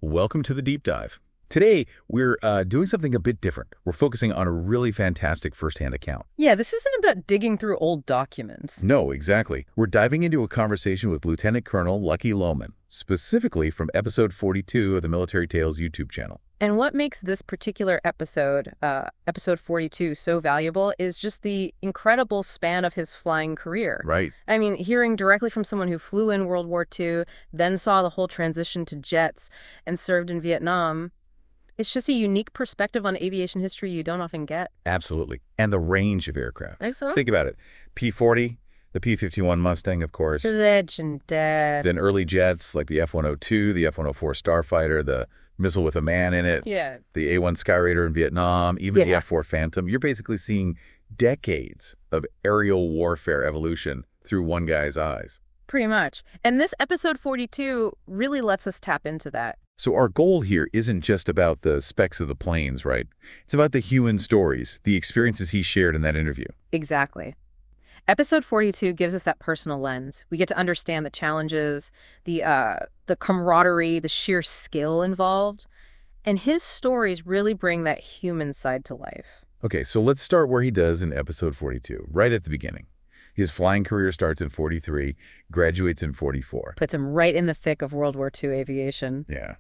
Welcome to the Deep Dive. Today, we're doing something a bit different. We're focusing on a really fantastic firsthand account. Yeah, this isn't about digging through old documents. No, exactly. We're diving into a conversation with Lieutenant Colonel Lucky Loman, specifically from episode 42 of the Military Tales YouTube channel. And what makes this particular episode, episode 42, so valuable is just the incredible span of his flying career. Right. I mean, hearing directly from someone who flew in World War II, then saw the whole transition to jets and served in Vietnam, it's just a unique perspective on aviation history you don't often get. Absolutely. And the range of aircraft. Excellent. Think about it. P-40, the P-51 Mustang, of course. Legendary. Then early jets like the F-102, the F-104 Starfighter, the missile with a man in it, Yeah. the A-1 Skyraider in Vietnam, even the Yeah. F-4 Phantom. You're basically seeing decades of aerial warfare evolution through one guy's eyes. Pretty much. And this episode 42 really lets us tap into that. So our goal here isn't just about the specs of the planes, right? It's about the human stories, the experiences he shared in that interview. Exactly. Episode 42 gives us that personal lens. We get to understand the challenges, the camaraderie, the sheer skill involved. And his stories really bring that human side to life. Okay, so let's start where he does in episode 42, right at the beginning. His flying career starts in 43, graduates in 44. Puts him right in the thick of World War II aviation. Yeah.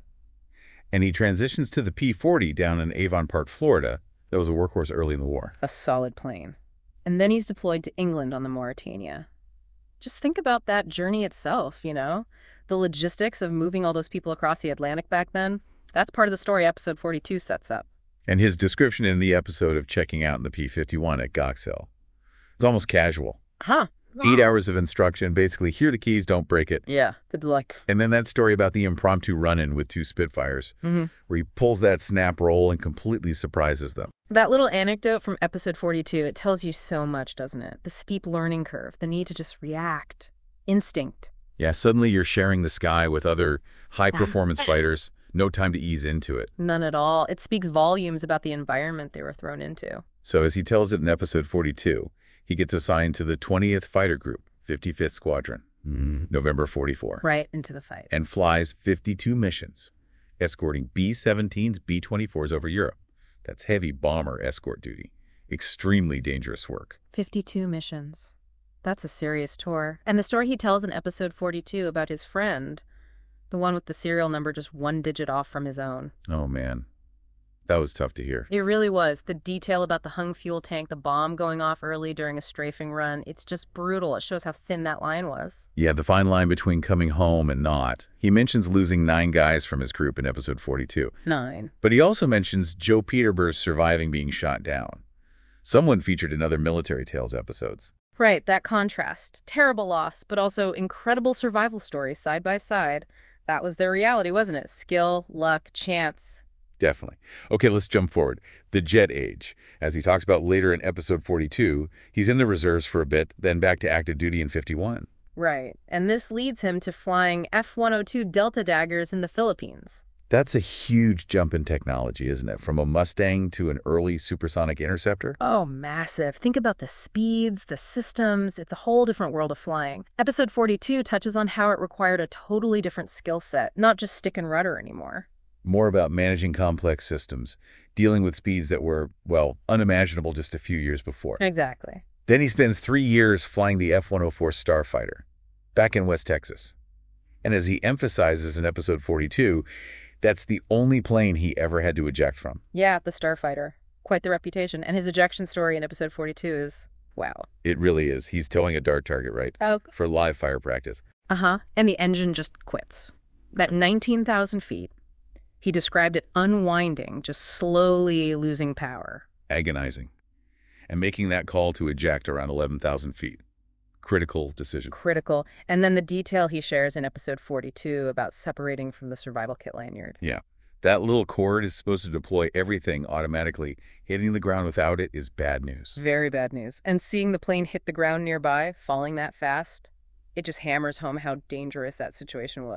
And he transitions to the P-40 down in Avon Park, Florida. That was a workhorse early in the war. A solid plane. And then he's deployed to England on the Mauretania. Just think about that journey itself, you know? The logistics of moving all those people across the Atlantic back then. That's part of the story episode 42 sets up. And his description in the episode of checking out in the P-51 at Goxhill. It's almost casual. Huh. 8 hours of instruction, basically, here are the keys, don't break it. Yeah, good luck. And then that story about the impromptu run-in with 2 Spitfires, where he pulls that snap roll and completely surprises them. That little anecdote from episode 42, it tells you so much, doesn't it? The steep learning curve, the need to just react. Instinct. Yeah, suddenly you're sharing the sky with other high-performance fighters. No time to ease into it. None at all. It speaks volumes about the environment they were thrown into. So as he tells it in episode 42, he gets assigned to the 20th Fighter Group, 55th Squadron, November 44. Right into the fight. And flies 52 missions, escorting B-17s, B-24s over Europe. That's heavy bomber escort duty. Extremely dangerous work. 52 missions. That's a serious tour. And the story he tells in episode 42 about his friend, the one with the serial number just 1 digit off from his own. Oh, man. That was tough to hear. It really was. The detail about the hung fuel tank, the bomb going off early during a strafing run, it's just brutal. It shows how thin that line was. Yeah, the fine line between coming home and not. He mentions losing 9 guys from his group in episode 42. 9. But he also mentions Joe Peterborough surviving being shot down. Someone featured in other Military Tales episodes. Right, that contrast. Terrible loss, but also incredible survival stories side by side. That was their reality, wasn't it? Skill, luck, chance. Definitely. Okay, let's jump forward. The jet age. As he talks about later in episode 42, he's in the reserves for a bit, then back to active duty in 51. Right, and this leads him to flying F-102 Delta Daggers in the Philippines. That's a huge jump in technology, isn't it? From a Mustang to an early supersonic interceptor? Oh, massive. Think about the speeds, the systems. It's a whole different world of flying. Episode 42 touches on how it required a totally different skill set, not just stick and rudder anymore. More about managing complex systems, dealing with speeds that were, well, unimaginable just a few years before. Exactly. Then he spends 3 years flying the F-104 Starfighter, back in West Texas. And as he emphasizes in episode 42, that's the only plane he ever had to eject from. Yeah, the Starfighter. Quite the reputation. And his ejection story in episode 42 is, wow. It really is. He's towing a dart target, right? Oh. For live fire practice. Uh-huh. And the engine just quits. That 19,000 feet. He described it unwinding, just slowly losing power. Agonizing. And making that call to eject around 11,000 feet. Critical decision. Critical. And then the detail he shares in episode 42 about separating from the survival kit lanyard. Yeah. That little cord is supposed to deploy everything automatically. Hitting the ground without it is bad news. Very bad news. And seeing the plane hit the ground nearby, falling that fast, it just hammers home how dangerous that situation was.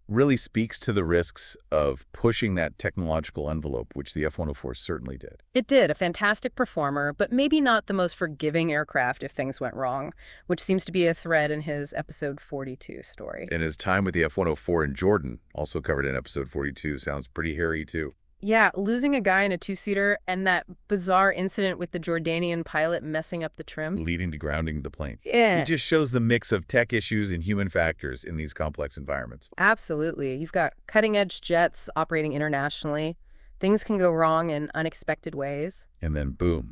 really speaks to the risks of pushing that technological envelope, which the F-104 certainly did. It did, a fantastic performer, but maybe not the most forgiving aircraft if things went wrong, which seems to be a thread in his episode 42 story. And his time with the F-104 in Jordan, also covered in episode 42, sounds pretty hairy too. Yeah, losing a guy in a two-seater and that bizarre incident with the Jordanian pilot messing up the trim. Leading to grounding the plane. Yeah. It just shows the mix of tech issues and human factors in these complex environments. Absolutely. You've got cutting-edge jets operating internationally. Things can go wrong in unexpected ways. And then boom.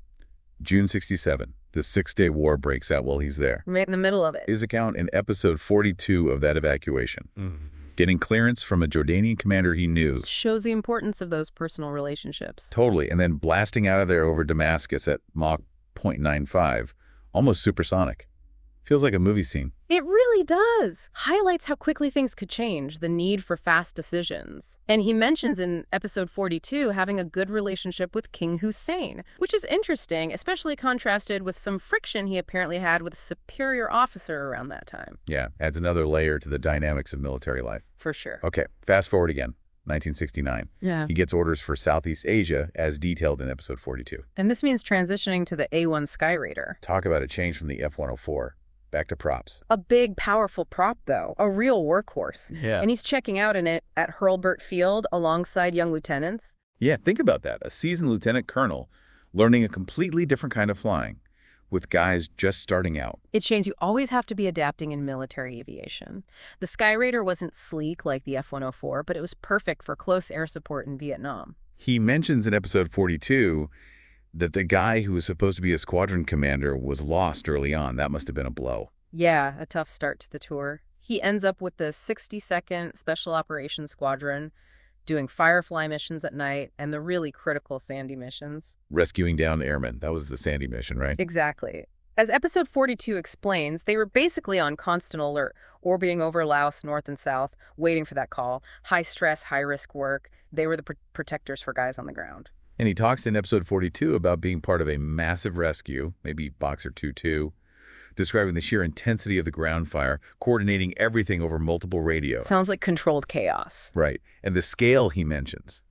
June 67, the Six-Day War breaks out while he's there. Right in the middle of it. His account in episode 42 of that evacuation. Getting clearance from a Jordanian commander he knew. Shows the importance of those personal relationships. Totally. And then blasting out of there over Damascus at Mach 0.95, almost supersonic. Feels like a movie scene. It really does. Highlights how quickly things could change, the need for fast decisions. And he mentions in episode 42 having a good relationship with King Hussein, which is interesting, especially contrasted with some friction he apparently had with a superior officer around that time. Yeah, adds another layer to the dynamics of military life. For sure. Okay, fast forward again. 1969. Yeah. He gets orders for Southeast Asia, as detailed in episode 42. And this means transitioning to the A-1 Skyraider. Talk about a change from the F-104. Back to props. A big, powerful prop, though. A real workhorse. Yeah. And he's checking out in it at Hurlburt Field alongside young lieutenants. Yeah, think about that. A seasoned lieutenant colonel learning a completely different kind of flying with guys just starting out. It shows you always have to be adapting in military aviation. The Skyraider wasn't sleek like the F-104, but it was perfect for close air support in Vietnam. He mentions in episode 42 that the guy who was supposed to be a squadron commander was lost early on. That must have been a blow. Yeah, a tough start to the tour. He ends up with the 62nd Special Operations Squadron, doing Firefly missions at night and the really critical Sandy missions. Rescuing downed airmen. That was the Sandy mission, right? Exactly. As episode 42 explains, they were basically on constant alert, orbiting over Laos north and south, waiting for that call. High stress, high risk work. They were the protectors for guys on the ground. And he talks in episode 42 about being part of a massive rescue, maybe Boxer 2-2, describing the sheer intensity of the ground fire, coordinating everything over multiple radios. Sounds like controlled chaos. Right. And the scale he mentions,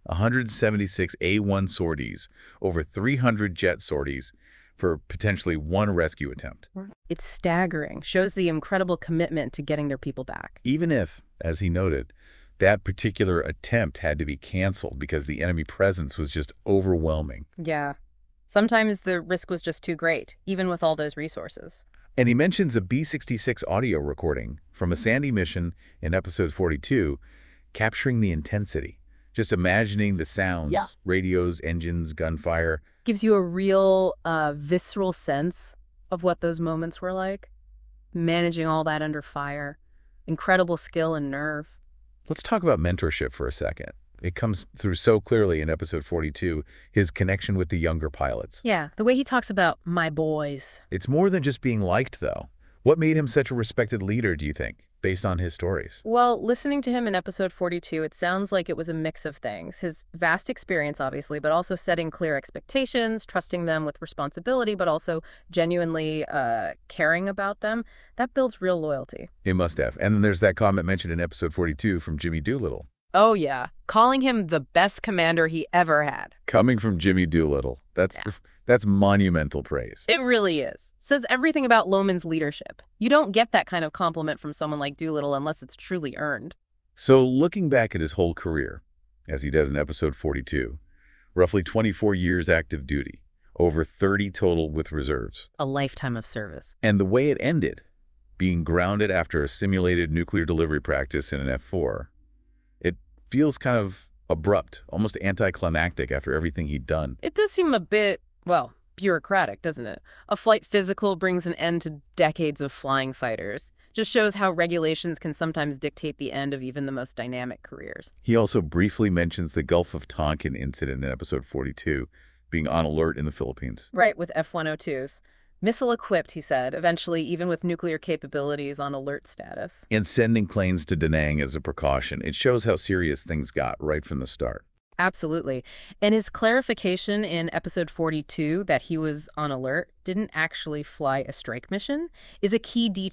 176 A-1 sorties, over 300 jet sorties for potentially one rescue attempt. It's staggering. Shows the incredible commitment to getting their people back. Even if, as he noted, that particular attempt had to be canceled because the enemy presence was just overwhelming. Yeah. Sometimes the risk was just too great, even with all those resources. And he mentions a B-66 audio recording from a Sandy mission in episode 42, capturing the intensity. Just imagining the sounds, radios, engines, gunfire. Gives you a real visceral sense of what those moments were like. Managing all that under fire. Incredible skill and nerve. Let's talk about mentorship for a second. It comes through so clearly in episode 42, his connection with the younger pilots. Yeah, the way he talks about my boys. It's more than just being liked, though. What made him such a respected leader, do you think, based on his stories? Well, listening to him in episode 42, it sounds like it was a mix of things. His vast experience, obviously, but also setting clear expectations, trusting them with responsibility, but also genuinely caring about them. That builds real loyalty. It must have. And then there's that comment mentioned in episode 42 from Jimmy Doolittle. Oh, yeah. Calling him the best commander he ever had. Coming from Jimmy Doolittle. That's monumental praise. It really is. Says everything about Lohman's leadership. You don't get that kind of compliment from someone like Doolittle unless it's truly earned. So looking back at his whole career, as he does in episode 42, roughly 24 years active duty, over 30 total with reserves. A lifetime of service. And the way it ended, being grounded after a simulated nuclear delivery practice in an F-4, it feels kind of abrupt, almost anticlimactic after everything he'd done. It does seem a bit, well, bureaucratic, doesn't it? A flight physical brings an end to decades of flying fighters. Just shows how regulations can sometimes dictate the end of even the most dynamic careers. He also briefly mentions the Gulf of Tonkin incident in episode 42, being on alert in the Philippines. Right, with F-102s. Missile-equipped, he said, eventually even with nuclear capabilities on alert status. And sending planes to Da Nang as a precaution. It shows how serious things got right from the start. Absolutely. And his clarification in episode 42 that he was on alert, didn't actually fly a strike mission, is a key detail.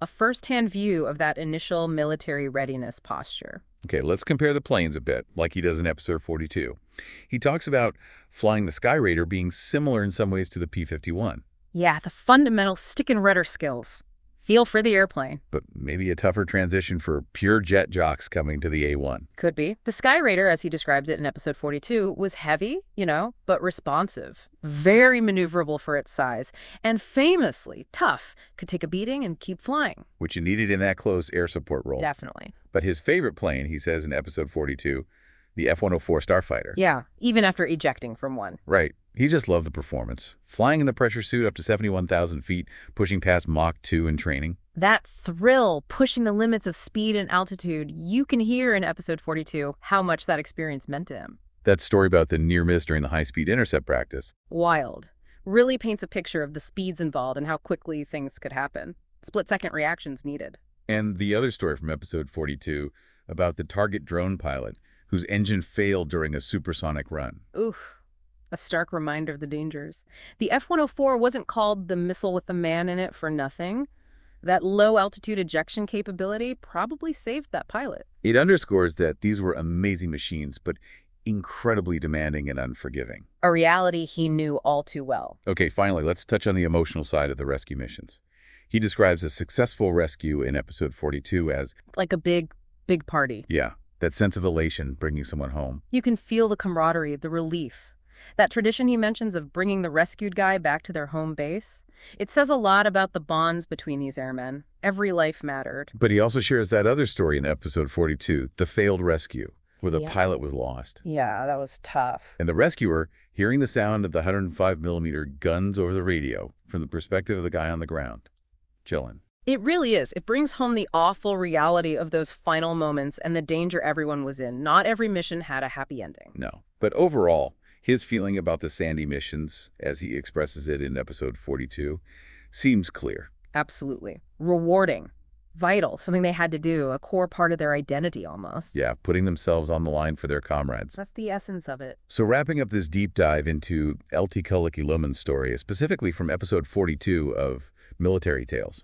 a first-hand view of that initial military readiness posture. Okay, let's compare the planes a bit, like he does in episode 42. He talks about flying the Skyraider being similar in some ways to the P-51. Yeah, the fundamental stick and rudder skills. Feel for the airplane. But maybe a tougher transition for pure jet jocks coming to the A1. Could be. The Skyraider, as he describes it in episode 42, was heavy, but responsive. Very maneuverable for its size. And famously tough. Could take a beating and keep flying. Which you needed in that close air support role. Definitely. But his favorite plane, he says in episode 42, the F-104 Starfighter. Yeah, even after ejecting from one. Right. He just loved the performance. Flying in the pressure suit up to 71,000 feet, pushing past Mach 2 in training. That thrill, pushing the limits of speed and altitude, you can hear in episode 42 how much that experience meant to him. That story about the near miss during the high-speed intercept practice. Wild. Really paints a picture of the speeds involved and how quickly things could happen. Split-second reactions needed. And the other story from episode 42 about the target drone pilot whose engine failed during a supersonic run. Oof. A stark reminder of the dangers. The F-104 wasn't called the missile with the man in it for nothing. That low-altitude ejection capability probably saved that pilot. It underscores that these were amazing machines, but incredibly demanding and unforgiving. A reality he knew all too well. Okay, finally, let's touch on the emotional side of the rescue missions. He describes a successful rescue in episode 42 as... like a big, big party. Yeah, that sense of elation, bringing someone home. You can feel the camaraderie, the relief. That tradition he mentions of bringing the rescued guy back to their home base, it says a lot about the bonds between these airmen. Every life mattered. But he also shares that other story in episode 42, the failed rescue, where the pilot was lost. Yeah, that was tough. And the rescuer, hearing the sound of the 105mm guns over the radio from the perspective of the guy on the ground, chilling. It really is. It brings home the awful reality of those final moments and the danger everyone was in. Not every mission had a happy ending. No. But overall, his feeling about the Sandy missions, as he expresses it in episode 42, seems clear. Absolutely. Rewarding. Vital. Something they had to do. A core part of their identity, almost. Yeah, putting themselves on the line for their comrades. That's the essence of it. So wrapping up this deep dive into L.T. Kulkarni-Luman's story, specifically from episode 42 of Military Tales.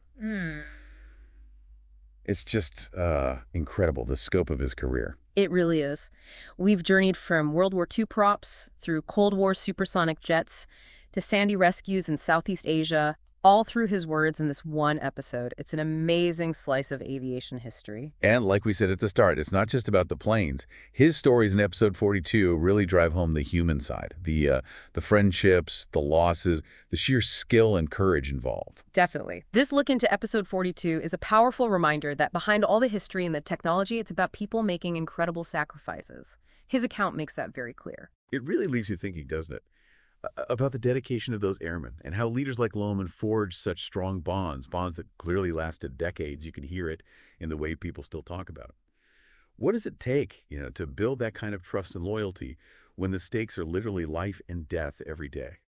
It's just incredible, the scope of his career. It really is. We've journeyed from World War II props through Cold War supersonic jets to Sandy rescues in Southeast Asia, all through his words in this one episode. It's an amazing slice of aviation history. And like we said at the start, it's not just about the planes. His stories in episode 42 really drive home the human side, the friendships, the losses, the sheer skill and courage involved. Definitely. This look into episode 42 is a powerful reminder that behind all the history and the technology, it's about people making incredible sacrifices. His account makes that very clear. It really leaves you thinking, doesn't it? About the dedication of those airmen and how leaders like Luman forged such strong bonds that clearly lasted decades. You can hear it in the way people still talk about it. What does it take, to build that kind of trust and loyalty when the stakes are literally life and death every day?